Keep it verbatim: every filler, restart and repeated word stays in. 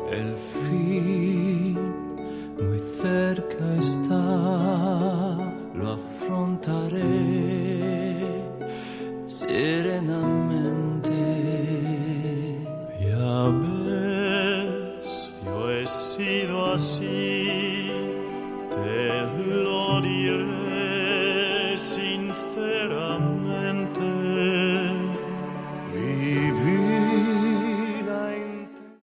El fin muy cerca está, lo afrontaré serenamente.